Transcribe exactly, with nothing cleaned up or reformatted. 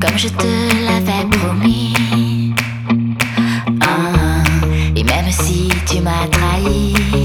comme je te l'avais promis. Ah, et même si tu m'as trahi,